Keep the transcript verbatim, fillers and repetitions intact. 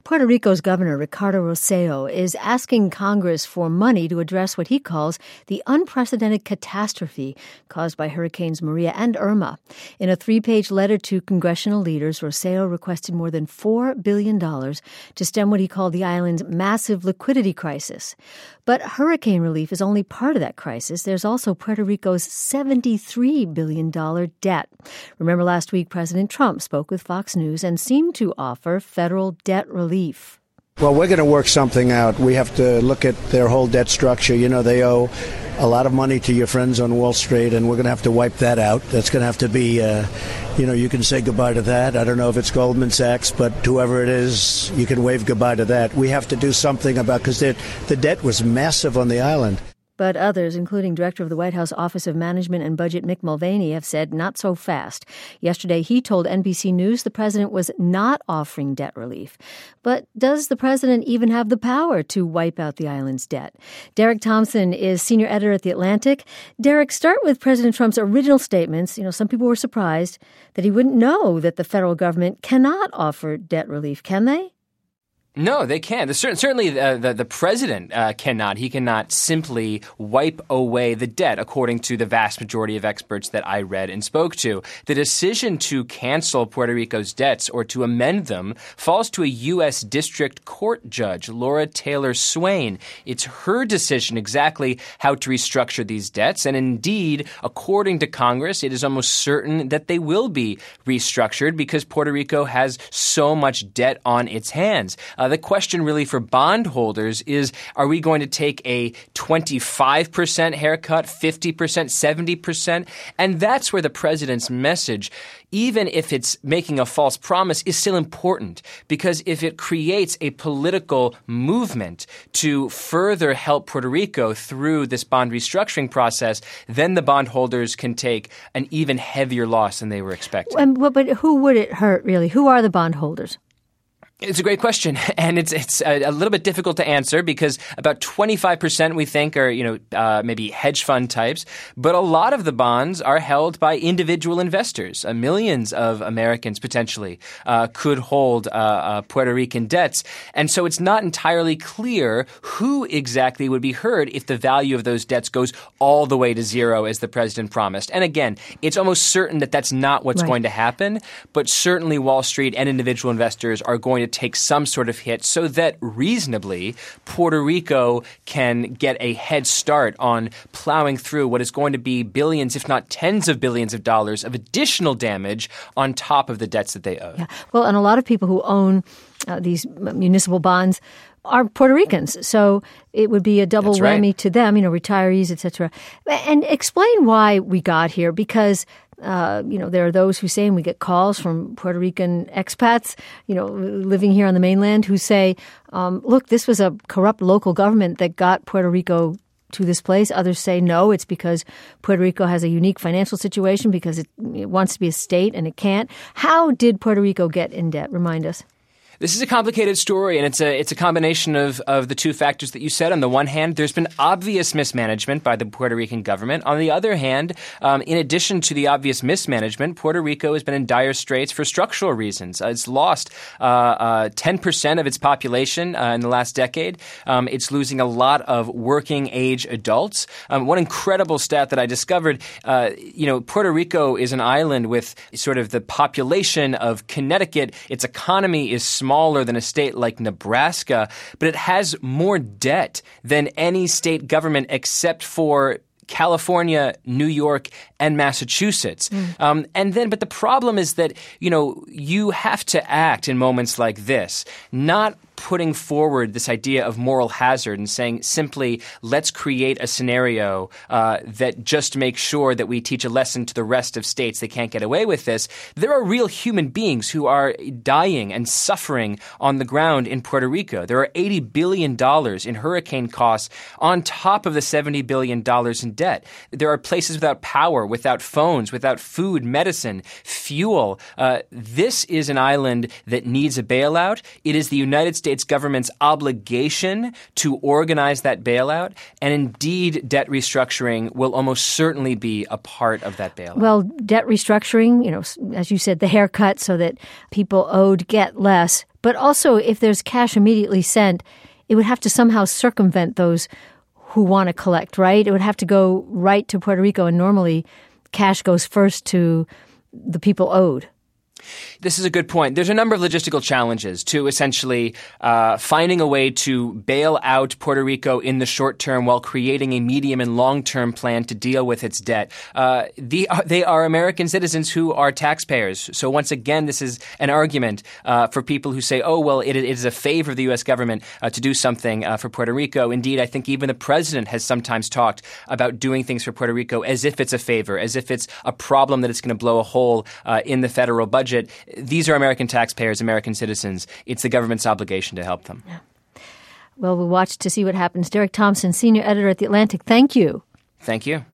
Puerto Rico's governor, Ricardo Rossello, is asking Congress for money to address what he calls the unprecedented catastrophe caused by Hurricanes Maria and Irma. In a three-page letter to congressional leaders, Rossello requested more than four billion dollars to stem what he called the island's massive liquidity crisis. But hurricane relief is only part of that crisis. There's also Puerto Rico's seventy-three billion dollars debt. Remember last week, President Trump spoke with Fox News and seemed to offer federal debt relief. Well, we're going to work something out. We have to look at their whole debt structure. You know, they owe a lot of money to your friends on Wall Street, and we're going to have to wipe that out. That's going to have to be, uh, you know, you can say goodbye to that. I don't know if it's Goldman Sachs, but whoever it is, you can wave goodbye to that. We have to do something about, because the debt was massive on the island. But others, including Director of the White House Office of Management and Budget Mick Mulvaney, have said not so fast. Yesterday, he told N B C News the president was not offering debt relief. But does the president even have the power to wipe out the island's debt? Derek Thompson is senior editor at The Atlantic. Derek, start with President Trump's original statements. You know, some people were surprised that he wouldn't know that the federal government cannot offer debt relief, can they? No, they can't. Certainly uh, the, the president uh, cannot. He cannot simply wipe away the debt, according to the vast majority of experts that I read and spoke to. The decision to cancel Puerto Rico's debts or to amend them falls to a U S District Court judge, Laura Taylor Swain. It's her decision exactly how to restructure these debts. And indeed, according to Congress, it is almost certain that they will be restructured because Puerto Rico has so much debt on its hands. Uh, the question really for bondholders is, are we going to take a twenty-five percent haircut, fifty percent, seventy percent? And that's where the president's message, even if it's making a false promise, is still important. Because if it creates a political movement to further help Puerto Rico through this bond restructuring process, then the bondholders can take an even heavier loss than they were expecting. Um, but, but who would it hurt, really? Who are the bondholders? It's a great question, and it's it's a, a little bit difficult to answer because about twenty-five percent we think are, you know, uh, maybe hedge fund types, but a lot of the bonds are held by individual investors. Uh, millions of Americans potentially uh, could hold uh, uh, Puerto Rican debts, and so it's not entirely clear who exactly would be hurt if the value of those debts goes all the way to zero, as the president promised. And again, it's almost certain that that's not what's right. going to happen, but certainly Wall Street and individual investors are going to take some sort of hit so that reasonably Puerto Rico can get a head start on plowing through what is going to be billions, if not tens of billions of dollars of additional damage on top of the debts that they owe. Yeah. Well, and a lot of people who own uh, these municipal bonds are Puerto Ricans, so it would be a double That's right. whammy to them, you know, retirees, et cetera. And explain why we got here, because Uh, you know, there are those who say, and we get calls from Puerto Rican expats, you know, living here on the mainland who say, um, look, this was a corrupt local government that got Puerto Rico to this place. Others say, no, it's because Puerto Rico has a unique financial situation because it, it wants to be a state and it can't. How did Puerto Rico get in debt? Remind us. This is a complicated story, and it's a it's a combination of, of the two factors that you said. On the one hand, there's been obvious mismanagement by the Puerto Rican government. On the other hand, um, in addition to the obvious mismanagement, Puerto Rico has been in dire straits for structural reasons. Uh, it's lost uh, uh, ten percent of its population uh, in the last decade. Um, it's losing a lot of working-age adults. Um, one incredible stat that I discovered, uh, you know, Puerto Rico is an island with sort of the population of Connecticut. Its economy is small. Smaller than a state like Nebraska, but it has more debt than any state government except for California, New York, and Massachusetts. Mm. Um, and then, but the problem is that, you know, you have to act in moments like this, not putting forward this idea of moral hazard and saying simply, let's create a scenario uh, that just makes sure that we teach a lesson to the rest of states they can't get away with this. There are real human beings who are dying and suffering on the ground in Puerto Rico. There are eighty billion dollars in hurricane costs on top of the seventy billion dollars in debt. There are places without power, without phones, without food, medicine, fuel. Uh, this is an island that needs a bailout. It is the United States States government's obligation to organize that bailout, and indeed debt restructuring will almost certainly be a part of that bailout. Well, debt restructuring, you know, as you said, the haircut so that people owed get less. But also, if there's cash immediately sent, it would have to somehow circumvent those who want to collect, right? It would have to go right to Puerto Rico, and normally cash goes first to the people owed. This is a good point. There's a number of logistical challenges to essentially uh, finding a way to bail out Puerto Rico in the short term while creating a medium and long-term plan to deal with its debt. Uh, the, they are American citizens who are taxpayers. So once again, this is an argument uh, for people who say, oh, well, it, it is a favor of the U S government uh, to do something uh, for Puerto Rico. Indeed, I think even the president has sometimes talked about doing things for Puerto Rico as if it's a favor, as if it's a problem that it's going to blow a hole uh, in the federal budget. These are American taxpayers, American citizens. It's the government's obligation to help them. Yeah. Well, we'll watch to see what happens. Derek Thompson, senior editor at The Atlantic, thank you. Thank you.